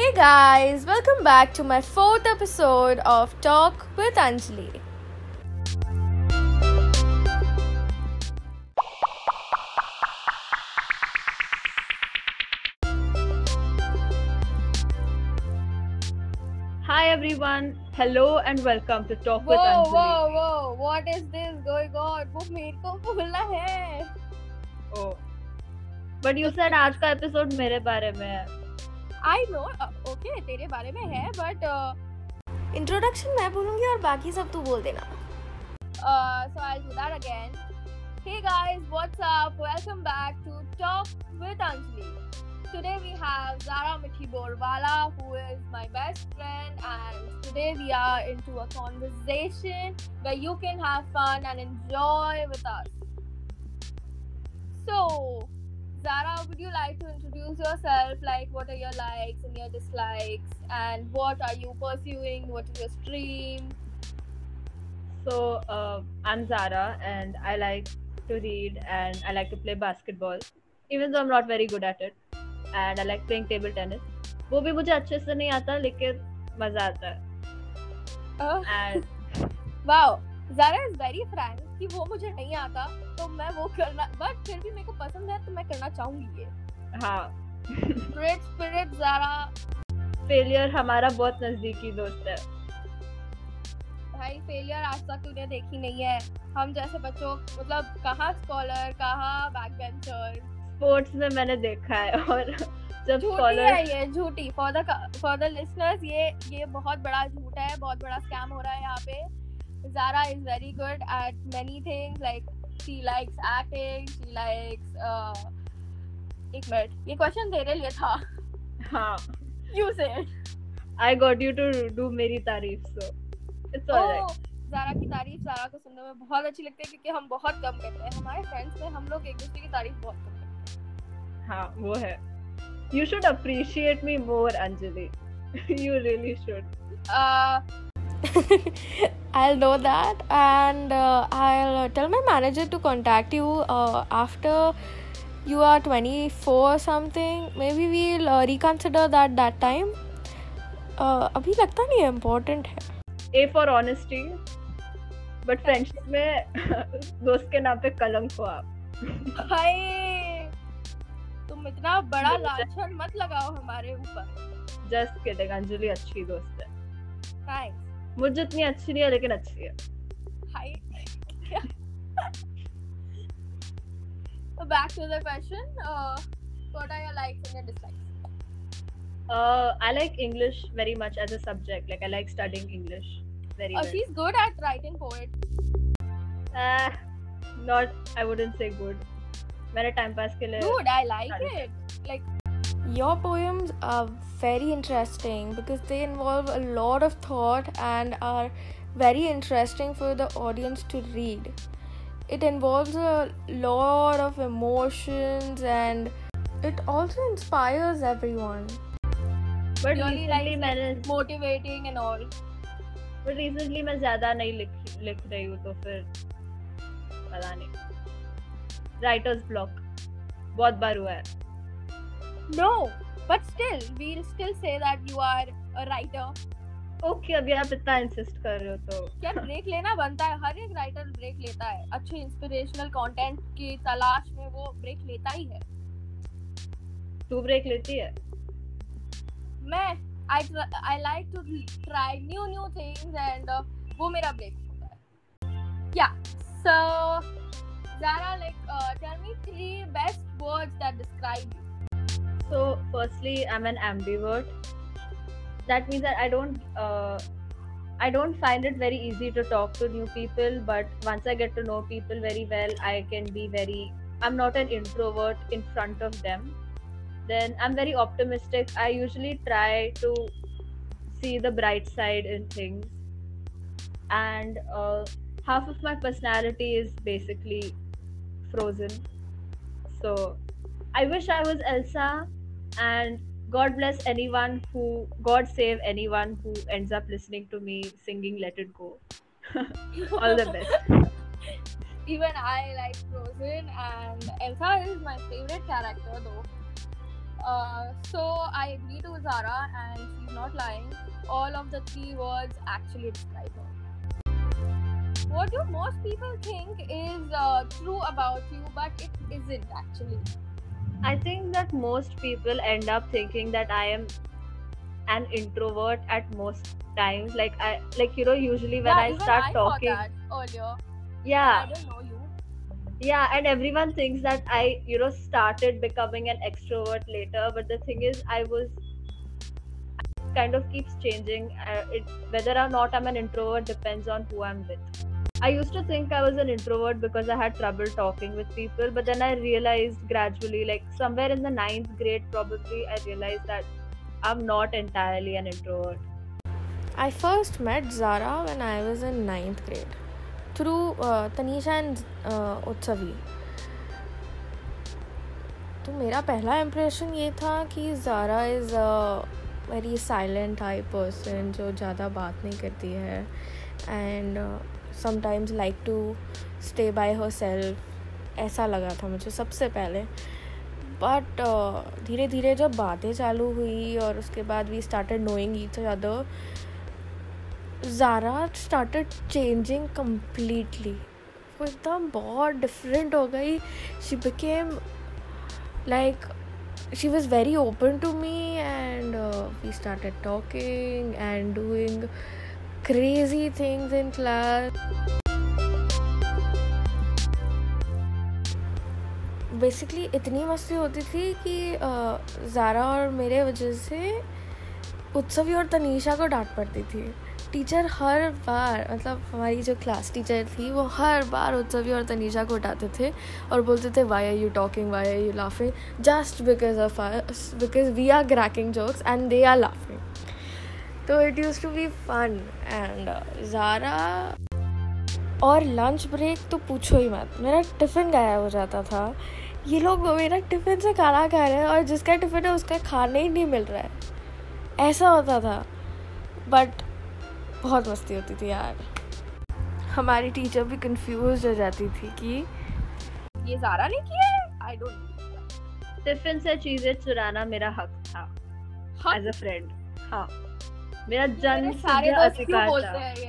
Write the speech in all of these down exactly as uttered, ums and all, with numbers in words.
Hey guys, welcome back to my fourth episode of Talk with Anjali. Hi everyone, hello and welcome to Talk with Whoa, Anjali. whoa, whoa, what is this going on? वो मेरे को बोलना है. Oh. But you said आज का episode मेरे बारे में है. I know, uh, okay, तेरे बारे में है, but uh, introduction मैं बोलूँगी और बाकी सब तू बोल देना. Uh, so I'll do that again. Hey guys, what's up? Welcome back to Talk with Anjali. Today we have Zara Mithi Borwala, who is my best friend, and today we are into a conversation where you can have fun and enjoy with us. So, Zara, would you like to introduce yourself? Like, what are your likes and your dislikes, and what are you pursuing? What is your stream? So uh, I'm Zara and I like to read and I like to play basketball, even though I'm not very good at it. And I like playing table tennis. वो भी मुझे अच्छे से नहीं आता लेकिन मजा आता है. Uh, And wow, Zara is very frank कि वो मुझे नहीं आता तो मैं वो करना, but फिर भी मेरे को पसंद है तो मैं करना चाहूंगी ये. हाँ. Great spirit, Zara. फेलियर हमारा बहुत नजदीकी दोस्त है. भाई फेलियर आज तक तूने देखी नहीं है. हम जैसे बच्चों मतलब कहाँ स्कॉलर कहाँ बैक बेंचर. स्पोर्ट्स में मैंने देखा है और जब झूठी स्कॉलर है ये, झूठी. For the for the listeners, ये ये बहुत बड़ा झूठ है, बहुत बड़ा स्कैम हो रहा है यहाँ पे. Zara is very good at many things, like she likes acting, she likes uh, एक मिनट, ये क्वेश्चन तेरे लिए था. हाँ. You said. I got you to do मेरी तारीफ, so it's alright. Oh, Zara की तारीफ Zara को सुनने में बहुत अच्छी लगती है क्योंकि हम बहुत कम करते हैं. हमारे फ्रेंड्स में हम लोग एक दूसरे की तारीफ बहुत कम करते हैं. हाँ, वो है. You should appreciate me more, Anjali. You really should. Uh, I'll know that, and uh, I'll tell my manager to contact you uh, after you are twenty-four or something. Maybe we'll uh, reconsider that that time. Uh, अभी लगता नहीं है important है. A for honesty, but friendship में दोस्त के नाम पे कलंक हो आप. हाय, तुम इतना बड़ा लाछन मत लगाओ हमारे ऊपर. Just kidding, अंजलि अच्छी दोस्त है. Thanks. मुझे इतनी अच्छी नहीं है लेकिन अच्छी है. हाय. So back to the question. Uh, what are your likes and your dislikes? Uh, I like English very much as a subject. Like I like studying English very Uh, well. she's good at writing poetry. Uh, not, I wouldn't say good. मैंने time pass के लिए. Dude, I like studied it. Like, your poems are very interesting because they involve a lot of thought and are very interesting for the audience to read. It involves a lot of emotions and it also inspires everyone. But Really recently like मैंने motivating and all. but recently मैं ज़्यादा नहीं लिख लिख रही हूँ तो फिर पता नहीं. Writer's block बहुत बार हुआ है. No, but still, we'll still say that you are a writer. Okay, अभी आप इतना insist कर रहे हो तो. क्या ब्रेक लेना बनता है. हर एक राइटर ब्रेक लेता है. अच्छे इंस्पिरेशनल कंटेंट की तलाश में वो ब्रेक लेता ही है. तू ब्रेक लेती है? मैं I I like to try new new things and uh, वो मेरा ब्रेक होता है. Yeah. So Zara, like uh, tell me three best words that describe you. So firstly, I'm an ambivert. That means that I don't uh, I don't find it very easy to talk to new people, but once I get to know people very well, I can be very I'm not an introvert in front of them. Then I'm very optimistic. I usually try to see the bright side in things. And uh, half of my personality is basically frozen. So I wish I was Elsa, and God bless anyone who, God save anyone who ends up listening to me singing Let It Go. All the best. Even I like Frozen, and Elsa is my favorite character though. Uh, so I agree to Zara, and she's not lying. All of the three words actually describe her. What do most people think is uh, true about you, but it isn't actually? I think that most people end up thinking that I am an introvert at most times. Like I, like you know, usually when Yeah, I even start I talking, thought that earlier. yeah, I didn't know you. yeah, and everyone thinks that I, you know, started becoming an extrovert later. But the thing is, I was kind of keeps changing. Uh, it, whether or not I'm an introvert depends on who I'm with. I used to think I was an introvert because I had trouble talking with people, but then I realized gradually, like somewhere in the ninth grade, probably, I realized that I'm not entirely an introvert. I first met Zara when I was in ninth grade through uh, Tanisha and uh, Utsavi. तो मेरा पहला impression ये था कि Zara is a very silent type person जो ज़्यादा बात नहीं करती है and sometimes like to stay by herself, ऐसा लगा था मुझे सबसे पहले. बट uh, धीरे धीरे जब बातें चालू हुई और उसके बाद we started knowing each other, Zara started changing completely. वो एकदम बहुत डिफरेंट हो गई. She became like she was very open to me and uh, we started talking and doing crazy things in class. Basically इतनी मस्ती होती थी कि ज़ारा और मेरे वजह से उत्सवी और तनीषा को डांट पड़ती थी. टीचर हर बार, मतलब हमारी जो क्लास टीचर थी वो हर बार उत्सवी और तनीषा को उठाते थे और बोलते थे why are you talking, why are you laughing, just because of us, because we are cracking jokes and they are laughing. तो it used to be fun. And Zara और लंच ब्रेक तो पूछो ही मत, मेरा टिफ़िन गायब हो जाता था. ये लोग मेरा टिफ़िन से खाना खा रहे हैं और जिसका टिफ़िन है उसका खाने ही नहीं मिल रहा है, ऐसा होता था. बट बहुत मस्ती होती थी यार. हमारी टीचर भी कंफ्यूज हो जाती थी कि ये ज़ारा ने किया है. I don't. टिफिन से चीजें चुराना मेरा हक था एज अ फ्रेंड. हाँ, मेरा जन्म सिद्ध अधिकार था. ये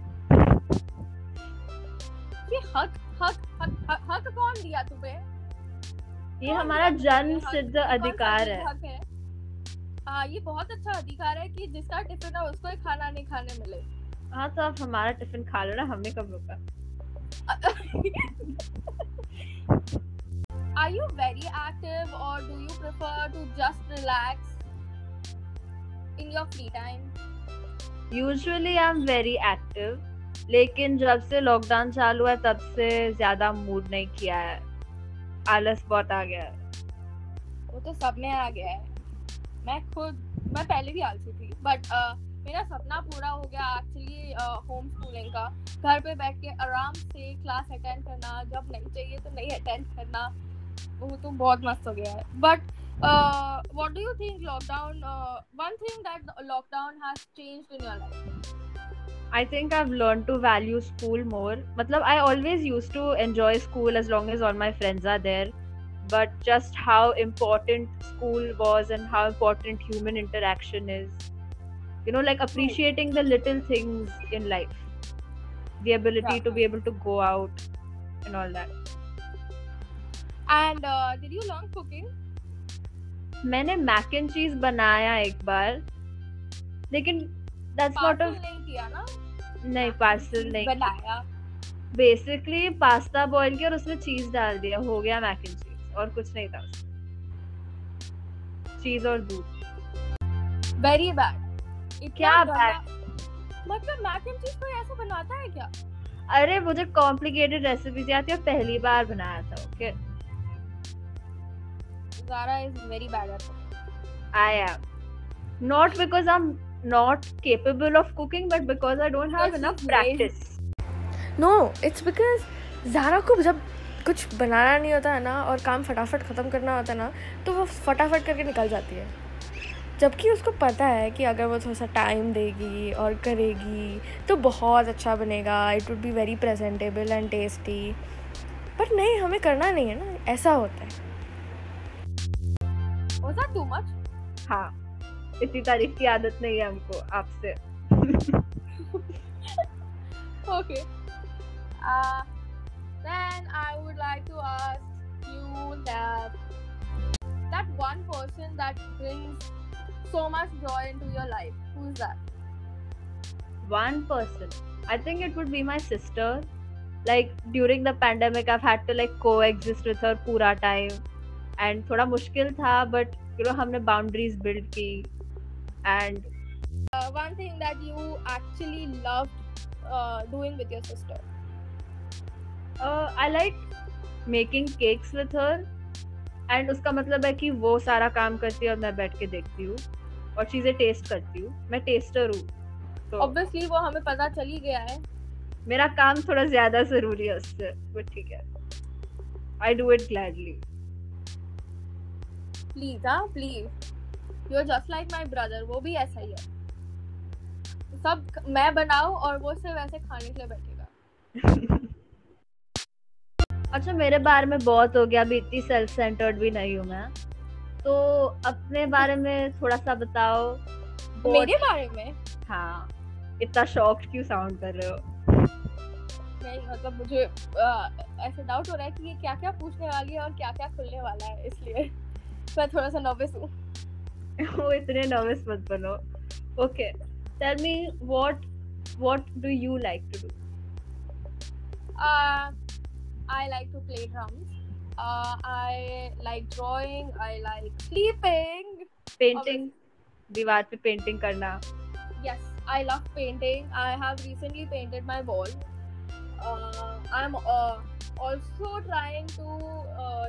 ये हक हक हक हक, हक कौन दिया तुम्हें? ये हमारा जन्म सिद्ध अधिकार है. हाँ, ये बहुत अच्छा अधिकार है कि जिसका टिफिन है उसको ही खाना नहीं खाने मिले. हाँ, तो आप हमारा टिफिन खा लो ना, हमने कब रोका? Are you very active or do you prefer to just relax in your free time? Usually I'm very active, लेकिन जब से लॉकडाउन चालू है तब से ज्यादा मूड नहीं किया है. आलस बहुत आ गया है. वो तो सब में आ गया है. मैं खुद मैं पहले भी आलसी थी, बट uh, मेरा सपना पूरा हो गया एक्चुअली होम स्कूलिंग का. घर पे बैठ के आराम से क्लास अटेंड करना, जब नहीं चाहिए तो नहीं अटेंड करना, वो तो बहुत मस्त हो गया है. But what do you think lockdown, one thing that lockdown has changed in your life? I think I've learned to value school more. Matlab, I always used to enjoy school as long as all my friends are there. But just how important school was and how important human interaction is. You know, like appreciating the little things in life. The ability Yeah. to be able to go out and all that. And uh, did you learn cooking? मैंने mac and cheese बनाया एक बार, लेकिन that's not a Parcel नहीं किया ना? नहीं parcel नहीं बनाया. बेसिकली पास्ता बॉईल किया और उसमें चीज डाल दिया, हो गया मैक एंड चीज. और कुछ नहीं था उसमें, चीज और दूध. Very bad. क्या बैड? मतलब मैक एंड चीज कोई ऐसा बनाता है क्या? अरे मुझे कॉम्प्लिकेटेड रेसिपीज आती है, पहली बार बनाया था. Okay, Zara is very bad at cooking. I am not because I'm not capable of cooking, but because I don't have Because enough she's practice. No, it's because Zara को जब कुछ बनाना नहीं होता है ना और काम फटाफट ख़त्म करना होता है ना, तो वो फटाफट करके निकल जाती है. जबकि उसको पता है कि अगर वो थोड़ा सा टाइम देगी और करेगी तो बहुत अच्छा बनेगा. It would be very presentable and tasty. पर नहीं, हमें करना नहीं है ना, ऐसा होता है. Was that too much? हाँ, इतनी तारीफ की आदत नहीं है हमको आपसे. Okay. Uh, then I would like to ask you that that one person that brings so much joy into your life. Who is that? One person. I think it would be my sister. Like during the pandemic, I've had to like coexist with her पूरा time. And थोड़ा मुश्किल था, but you know हमने boundaries build की. And Uh, one thing that you actually loved uh, doing with your sister. uh, I like making cakes with her. And उसका मतलब है कि वो सारा काम करती है और मैं बैठ के देखती हूँ और चीजें टेस्ट करती हूँ. मैं टेस्टर हूँ. तो Obviously वो हमें पता चल ही गया है. मेरा काम थोड़ा ज्यादा जरूरी है उससे. but ठीक है. I do it gladly. Please, हाँ, please. You're just like my brother. वो भी ऐसा ही है. सब मैं बनाऊं और वो सिर्फ वैसे खाने के लिए बैठेगा. अच्छा, मेरे बारे में बहुत हो गया. अभी इतनी सेल्फ सेंटर्ड भी नहीं हूँ मैं. तो अपने बारे में थोड़ा सा बताओ. मेरे बारे में? हाँ, इतना शॉक्ड क्यों साउंड कर रहे हो? नहीं, मतलब मुझे आ, ऐसे डाउट हो रहा है कि ये क्या क्या पूछने वाली है और क्या क्या खुलने वाला है, इसलिए मैं थोड़ा सा नर्वस हूँ. वो इतने नर्वस मत बनो. Okay, tell me what what do you like to do? Uh, I like to play drums. Uh, I like drawing. I like sleeping. Painting. दीवार पे पेंटिंग करना. Yes, I love painting. I have recently painted my wall. Uh, I'm uh, also trying to uh,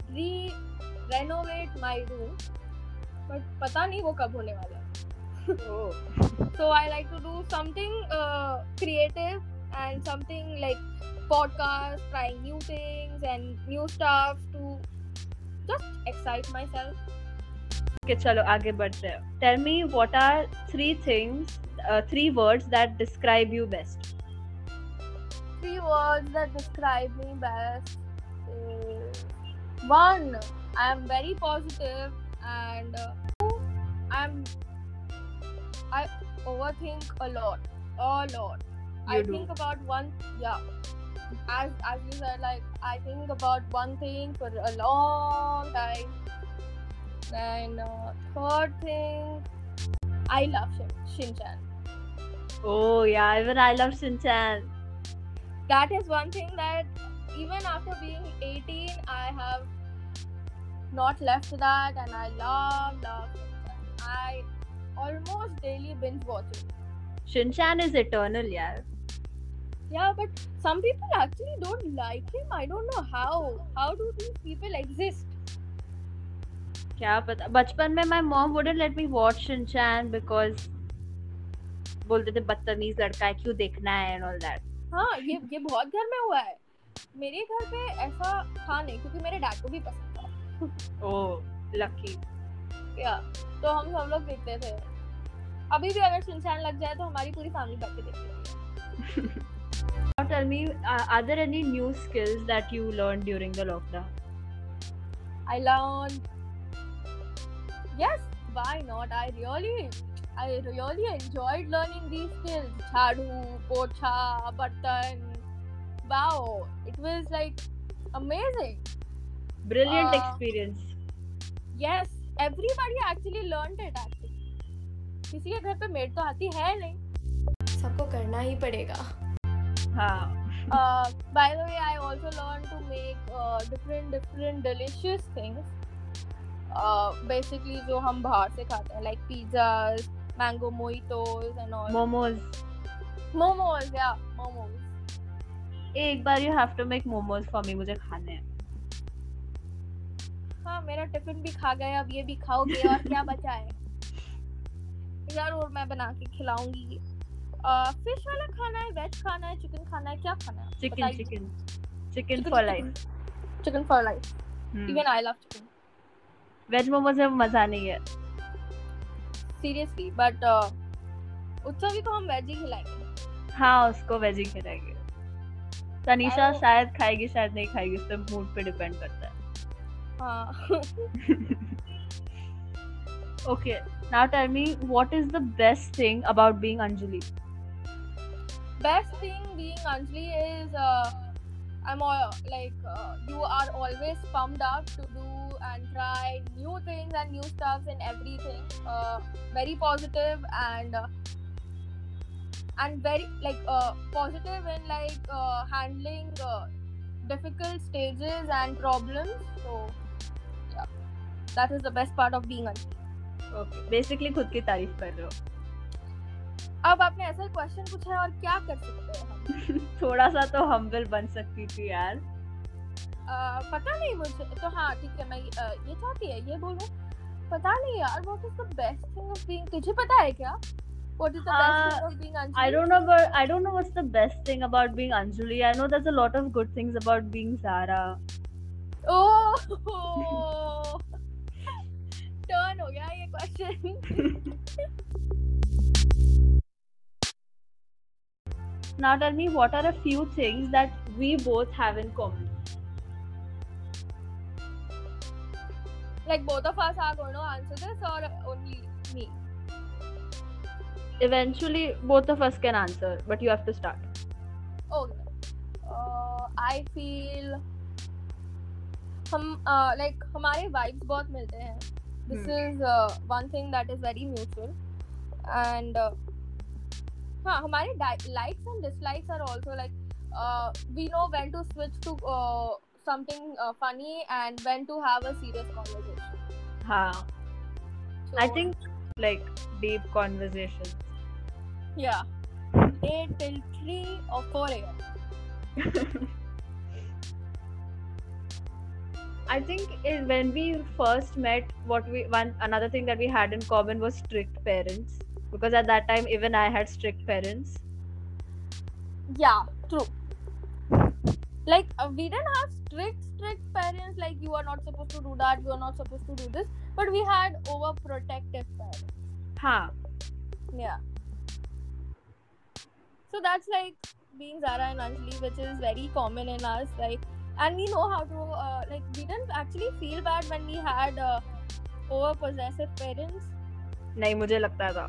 re-renovate my room, but पता नहीं वो कब होने वाला है. oh. So I like to do something uh, creative and something like podcast, trying new things and new stuff to just excite myself. Okay, चलो आगे बढ़ते हैं. Tell me what are three things, uh, three words that describe you best? Three words that describe me best is one, I am very positive, and uh, two, I'm I overthink a lot, a lot. You I do. think about one, yeah. As as you said, like I think about one thing for a long time. And uh, third thing, I love Shin- Shin-chan. Oh yeah, even I love Shin-chan. That is one thing that even after being eighteen, I have not left that, and I love, love Shin-chan. I almost daily binge watch it. Shin-chan is eternal, yeah. Yeah, but some people actually don't like him. I don't know how. How do these people exist? क्या पता. बचपन में my mom wouldn't let me watch Shin-chan because बोलते थे बदतमीज लड़का है, क्यों देखना है and all that. हाँ, ये ये बहुत घर में हुआ है. मेरे घर पे ऐसा था नहीं, क्योंकि मेरे डैड को भी पसंद था. Oh, lucky. या तो हम सब लोग देखते थे. अभी भी अगर शिनचैन लग जाए तो हमारी पूरी फैमिली बैठ के देखती है. Now tell me, uh, are there any new skills that you learned during the lockdown? I learned. Yes, why not? I really, I really enjoyed learning these skills. Chadu, pocha, button. Wow, it was like amazing. Brilliant Uh, experience. Yes, everybody actually learned it actually. किसी के घर पे made तो आती है नहीं. सबको करना ही पड़ेगा. हाँ. Uh, by the way, I also learned to make uh, different different delicious things. Uh, basically जो हम बाहर से खाते हैं, like pizzas, mango mojitos and all. Momos. Momos, yeah, momos. एक बार you have to make momos for me. मुझे खाने हैं. हाँ, मेरा टिफिन भी खा गए, अब ये भी खाओगे और क्या बचा है? जरूर मैं बना के खिलाऊंगी. फिश वाला खाना है, वेज खाना है, चिकन खाना है, क्या खाना है? Chicken, chicken, chicken for life. Chicken for life. Hmm. Even I love chicken. Veg momos में मजा नहीं है. Seriously, but uh, उत्सव को हम वेज ही खिलाएंगे. हाँ, उसको वेज ही खिलाएंगे. तनीषा I- शायद खाएगी, शायद नहीं खाएगी, उस पर मूड पे डिपेंड करता है. हाँ. Okay, now tell me, what is the best thing about being Anjali? Best thing being Anjali is uh, I'm all, like uh, you are always pumped up to do and try new things and new stuffs and everything. Uh, very positive and uh, and very like uh, positive in like uh, handling uh, difficult stages and problems. So yeah, that is the best part of being Anjali. Okay, basically खुद की तारीफ कर रहे हो. अब आपने ऐसा question पूछा है और क्या कर सकते हैं हम? थोड़ा सा तो humble बन सकती थी यार. uh, पता नहीं मुझे तो हाँ ठीक है मैं uh, ये चाहती है ये बोलूं पता नहीं यार what is the best thing of being तुझे पता है क्या what is the best Uh, thing of being Anjali? I don't know about I don't know what's the best thing about being Anjali. I know there's a lot of good things about being Zara. oh turn हो गया ये question. Now tell me, what are a few things that we both have in common? Like both of us are going to answer this or only me? Eventually, both of us can answer, but you have to start. Okay. Uh, I feel हम uh, like हमारे vibes बहुत मिलते हैं. This Hmm. is uh, one thing that is very mutual and uh, हाँ हमारे di- likes and dislikes are also like uh, we know when to switch to uh, something uh, funny and when to have a serious conversation. Haan. So, I think like deep conversations. yeah, eight till three or four a.m. I think it, when we first met, what we one another thing that we had in common was strict parents, because at that time even I had strict parents. Yeah, true. Like uh, we didn't have strict strict parents like you are not supposed to do that, you are not supposed to do this, but we had overprotective parents. Haan. Yeah. So that's like being Zara and Anjali, which is very common in us. Like, and we know how to uh, like we didn't actually feel bad when we had uh, over possessive parents. नहीं मुझे लगता था.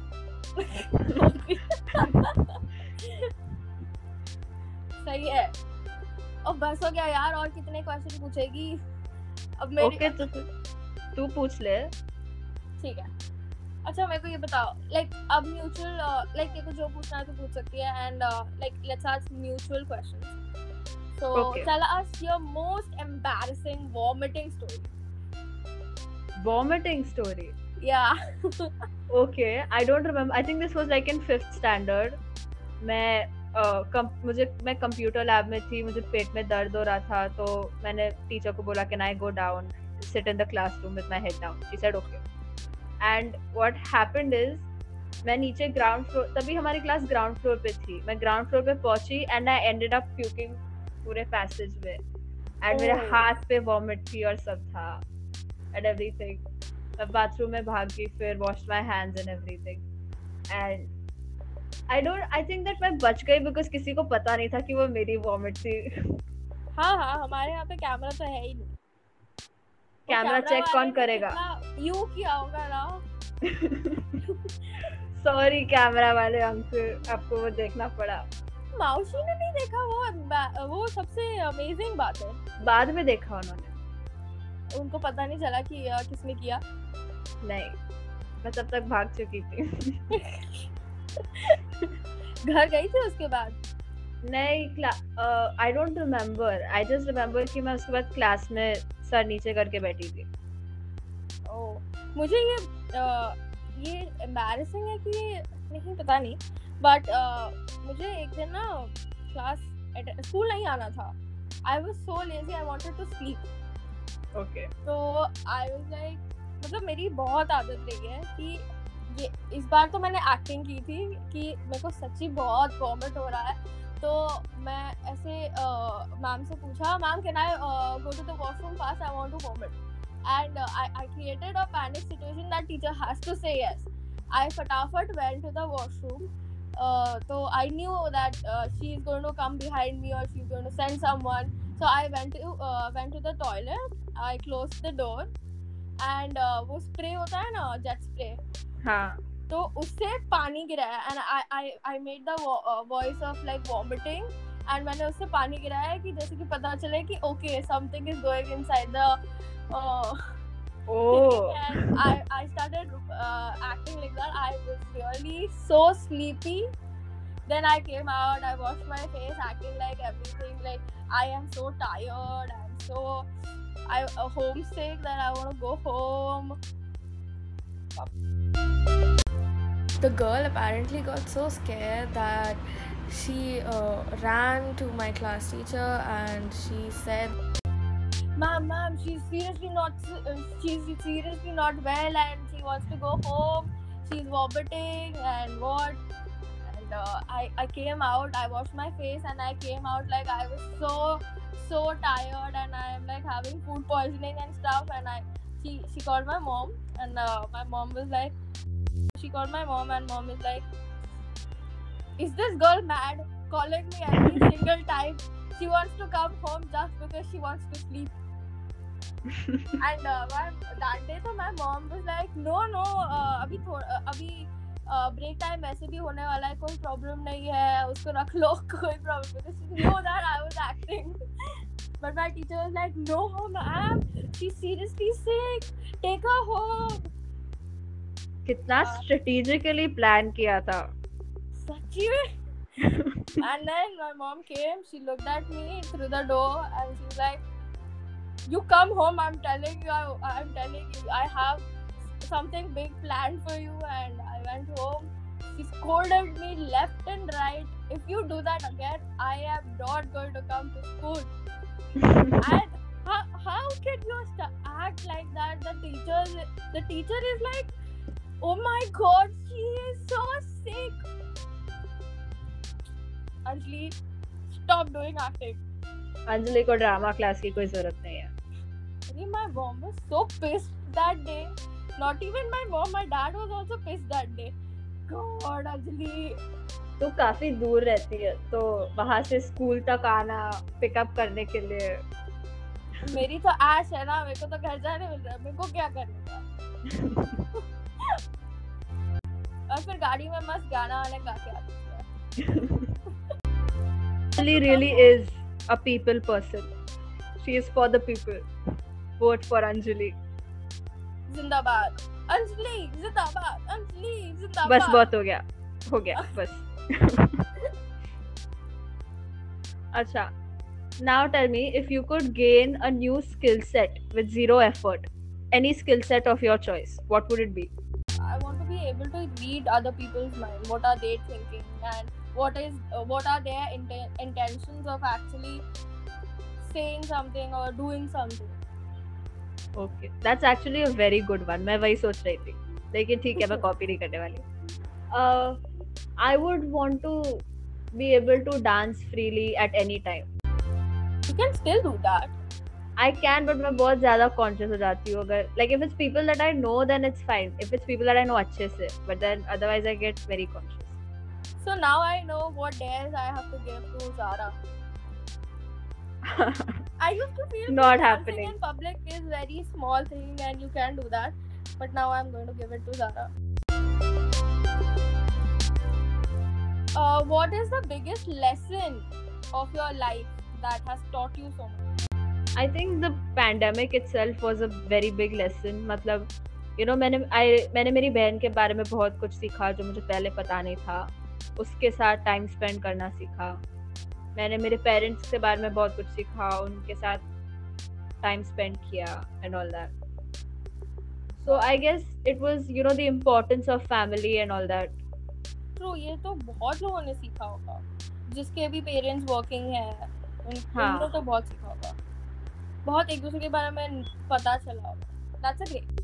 सही है. अब बस हो गया यार और कितने क्वेश्चन पूछेगी अब मेरी. ओके तो तू पूछ ले. ठीक है. अच्छा मेरे को ये बताओ लाइक अब म्यूचुअल लाइक तेरे को जो पूछना है तो पूछ सकती है and like let's ask mutual questions. So tell us your most embarrassing vomiting story. Vomiting story. Yeah. Okay, I don't remember. I think this was like in fifth standard. मैं uh, कम, मुझे मैं कंप्यूटर लैब में थी, मुझे पेट में दर्द हो रहा था, तो मैंने टीचर को बोला can I go down, sit in the classroom with my head down. She said okay. And what happened is मैं नीचे ग्राउंड फ्लोर, तभी हमारी क्लास ग्राउंड फ्लोर पे थी, मैं ग्राउंड फ्लोर पे पहुंची and I ended up puking पूरे पैसेज में एंड मेरे Oh. हाथ पे वॉमिट थी और सब था एंड एवरीथिंग. मैं बाथरूम में भाग गई, फिर wash my hands and everything and I don't I think that मैं बच गई बिकॉज किसी को पता नहीं था कि वो मेरी वॉमिट थी. हाँ हाँ हमारे यहाँ पे कैमरा तो है ही नहीं. कैमरा चेक कौन करेगा? यू किया होगा ना. सॉरी कैमरा वाले अंकल, आपको वो देखना पड़ा. माउशी ने नहीं देखा वो वो सबसे अमेजिंग बात है. बाद में देखा उन्होंने. उनको पता नहीं चला कि uh, किसने किया. नहीं, मैं तब तक भाग चुकी थी. घर गई थी उसके बाद? नहीं, I don't remember. I just remember कि मैं उसके बाद क्लास में सर नीचे करके बैठी थी. ओह, मुझे ये uh, ये एम्बैरेसिंग है कि नहीं पता नहीं, बट uh, मुझे एक दिन ना क्लास स्कूल नहीं आना था. I was so lazy, I wanted to sleep. Okay. तो आई वाज लाइक मतलब मेरी बहुत आदत रही है कि ये इस बार तो मैंने एक्टिंग की थी कि मेरे को सच्ची बहुत वॉमिट हो रहा है. तो मैं ऐसे मैम से पूछा, ma'am can I go to the washroom fast, I want to vomit. And I I created a panic situation that teacher has to say yes. I फटाफट वेंट टू द वॉशरूम. तो I knew that she is going to come behind me और she is going to send someone. So I went to uh, went to the toilet. I closed the door and uh, वो spray होता है ना, jet spray, हाँ तो उससे पानी गिराया and I I I made the voice of like vomiting and मैंने उससे पानी गिराया कि जैसे कि पता चले कि okay something is going inside the Oh. and I I started uh, acting like that. I was really so sleepy. Then I came out, I washed my face, acting like everything, like I am so tired, I'm so I uh, homesick that I want to go home. The girl apparently got so scared that she uh, ran to my class teacher and she said, Ma'am, ma'am, she's seriously not, uh, she's seriously not well and she wants to go home. She's vomiting and what? And uh, I, I came out, I washed my face and I came out like I was so, so tired and I am like having food poisoning and stuff. And I, she, she called my mom and uh, my mom was like, she called my mom and mom is like, is this girl mad? Calling me every single time. She wants to come home just because she wants to sleep. And uh, my, that day तो my mom was like no no uh, अभी थोड़ा अभी break time वैसे भी होने वाला है, कोई प्रॉब्लम नहीं है, उसको रख लो, कोई प्रॉब्लम नहीं. She knew that I was acting. But my teacher was like no ma'am, she's seriously sick, take her home. कितना strategically plan किया था. सच्ची में. And then my mom came, she looked at me through the door and she was like, you come home, I'm telling you, I, I'm telling you, I have something big planned for you. And I went home. She scolded me left and right. If you do that again, I am not going to come to school. And how, how can you st- act like that? The teacher, the teacher is like, oh my god, she is so sick. Anjali, stop doing acting. Anjali को drama class की कोई जरूरत नहीं है. My mom was so pissed that day. Not even my mom, my dad was also pissed that day. God, Anjali. तो काफी दूर रहती है, तो वहाँ से स्कूल तक आना पिकअप करने के लिए. मेरी तो ऐश है ना, मेरे को तो घर जाने मिल रहा है, मेरे को क्या करने का. और फिर गाड़ी में मस्त गाना वाने गा के आती है. Anjali really is a people person. She is for the people. Vote for Anjali. जिंदाबाद अंजलि, जिंदाबाद अंजलि, जिंदाबाद. बस बहुत हो गया, हो गया बस. अच्छा, now tell me, if you could gain a new skill set with zero effort, any skill set of your choice, what would it be? I want to be able to read other people's mind. What are they thinking and what is uh, what are their int- intentions of actually saying something or doing something. Okay, that's actually a very good one. मैं वही सोच रही थी, लेकिन ठीक है, मैं copy नहीं करने वाली. uh, I would want to be able to dance freely at any time. You can still do that. I can, but मैं बहुत ज़्यादा conscious हो जाती हूँ. अगर like if it's people that I know, then it's fine. If it's people that I know अच्छे से, but then otherwise I get very conscious. So now I know what dares I have to give to Zara. I used to feel Not dancing happening. in public is very small thing and you can do that, but now I'm going to give it to Zara. Uh, what is the biggest lesson of your life that has taught you so much? I think the pandemic itself was a very big lesson. मतलब you know मैंने I मैंने मेरी बहन के बारे में बहुत कुछ सीखा जो मुझे पहले पता नहीं था. उसके साथ टाइम स्पेंड करना सीखा. मैंने मेरे पेरेंट्स के बारे में बहुत कुछ सीखा, उनके साथ टाइम स्पेंड किया and all that. So I guess it was you know the importance of family and all that. True, ये तो बहुत लोगों ने सीखा होगा. जिसके भी पेरेंट्स वर्किंग है, हाँ. उनको तो बहुत सीखा होगा. बहुत एक दूसरे के बारे में पता चला होगा. That's a great.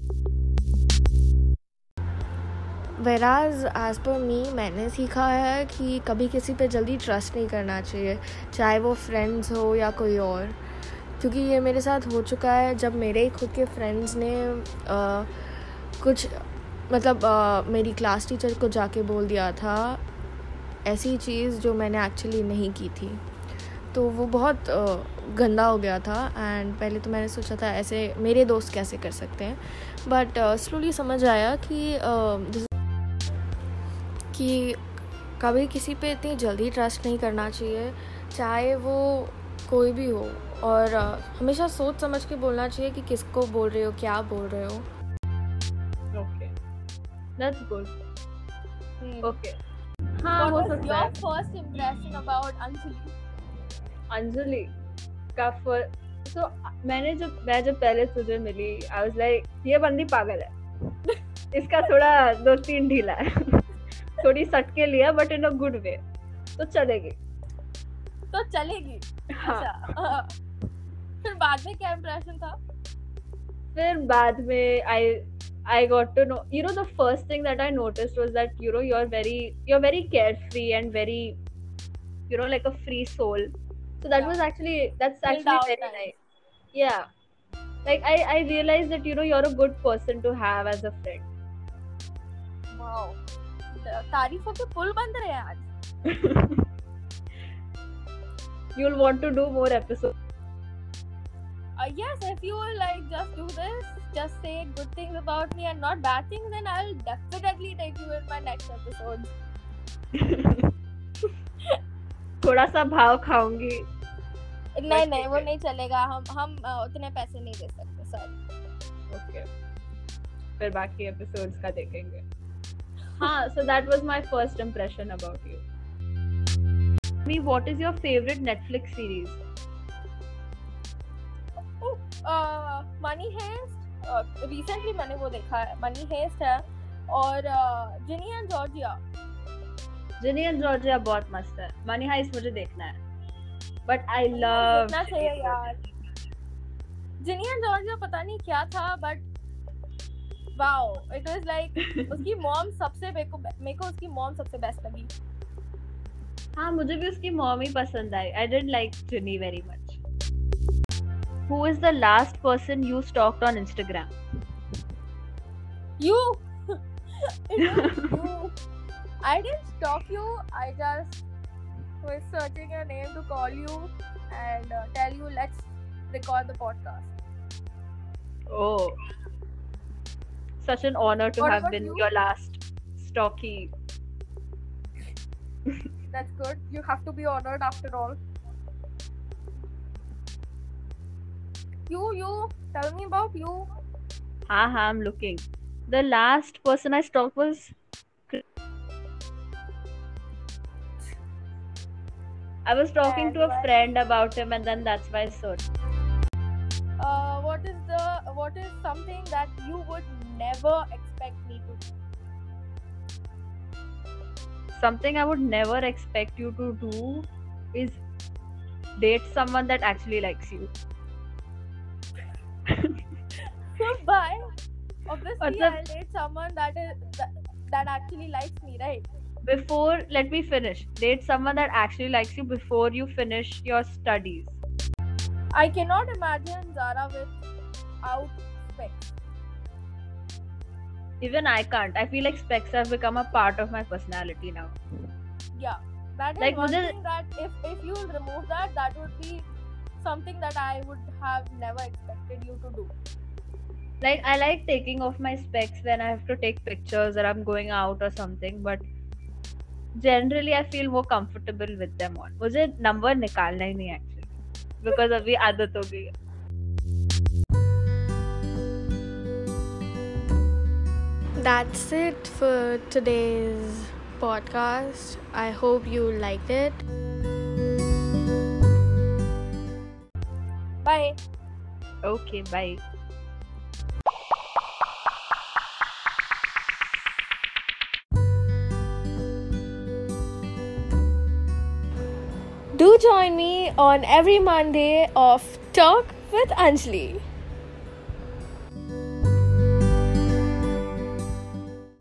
Whereas as per me, मैंने सीखा है कि कभी किसी पे जल्दी ट्रस्ट नहीं करना चाहिए, चाहे वो फ्रेंड्स हो या कोई और. क्योंकि ये मेरे साथ हो चुका है जब मेरे खुद के फ्रेंड्स ने आ, कुछ मतलब आ, मेरी क्लास टीचर को जाके बोल दिया था ऐसी चीज़ जो मैंने एक्चुअली नहीं की थी. तो वो बहुत uh, गंदा हो गया था. एंड पहले तो मैंने सोचा था ऐसे मेरे दोस्त कैसे कर सकते हैं, बट स्लोली समझ आया कि uh, कि कभी किसी पे इतनी जल्दी ट्रस्ट नहीं करना चाहिए, चाहे वो कोई भी हो. और uh, हमेशा सोच समझ के बोलना चाहिए कि किसको बोल रहे हो, क्या बोल रहे हो. Okay, that's good. Hmm. Okay. हाँ, What हो was सकता your है. first impression about Anjali? Anjali का फर्स्ट तो मैंने जब मैं जब पहले तुझे मिली, आई वाज लाइक ये बंदी पागल है, इसका थोड़ा दो तीन ढीला है, थोड़ी सटके लिया but in a good way, तो चलेगी तो चलेगी. हाँ. अच्छा. फिर बाद में क्या इम्प्रेशन था? फिर बाद में आई I got to know, you know, the first thing that I noticed was that, you know, you're very, you're very carefree and very, you know, like a free soul. So that Yeah. was actually, that's Chilled actually out very times. nice. Yeah. Like, I, I realized that, you know, you're a good person to have as a friend. Wow. तारीफों के पुल बन रहे हैं आज. You'll want to do more episodes. Uh, yes, if you will like just do this, just say good things about me and not bad things, then I'll definitely take you in my next episode. थोड़ा सा भाव खाऊंगी. नहीं नहीं वो नहीं चलेगा. हम हम uh, उतने पैसे नहीं दे सकते सर. Okay. फिर बाकी एपिसोड्स का देखेंगे. हाँ, so that was my first impression about you. Me, what is your favorite Netflix series? Oh, uh, Money Heist. Uh, recently मैंने वो देखा है. Money Heist है और uh, Ginny and Georgia. Ginny and Georgia बहुत मस्त है. Money Heist मुझे देखना है. But I love. देखना चाहिए यार. Ginny and Georgia पता नहीं क्या था, but wow, it was like उसकी mom सबसे मेरे को मेरे को उसकी mom सबसे best लगी. हाँ, मुझे भी उसकी mom ही पसंद आई. I didn't like Ginny very much. Who is the last person you stalked on Instagram? You. It was you. I didn't stalk you. I just was searching your name to call you and uh, tell you let's record the podcast. Oh. Such an honor to What have about been you? your last stalky. That's good. You have to be honored after all. You, you. Tell me about you. हाँ हाँ, I'm looking. The last person I stalked was. I was talking And to a why? friend about him, and then that's why I searched. Uh, what is the what is something that you would never expect me to do? Something I would never expect you to do is date someone that actually likes you. Bye. Obviously, Matlab- I'll date someone that is that, that actually likes me, right? Before, let me finish. Date someone that actually likes you before you finish your studies. I cannot imagine Zara without specs. Even I can't. I feel like specs have become a part of my personality now. Yeah, that is Like, one mujhe- thing that if if you will remove that, that would be something that I would have never expected you to do. Like, I like taking off my specs when I have to take pictures or I'm going out or something, but generally I feel more comfortable with them on. मुझे number निकालना ही नहीं actually, because अभी आदत हो गई है. That's it for today's podcast. I hope you liked it. Bye. Okay, bye. Do join me on every Monday of Talk with Anjali.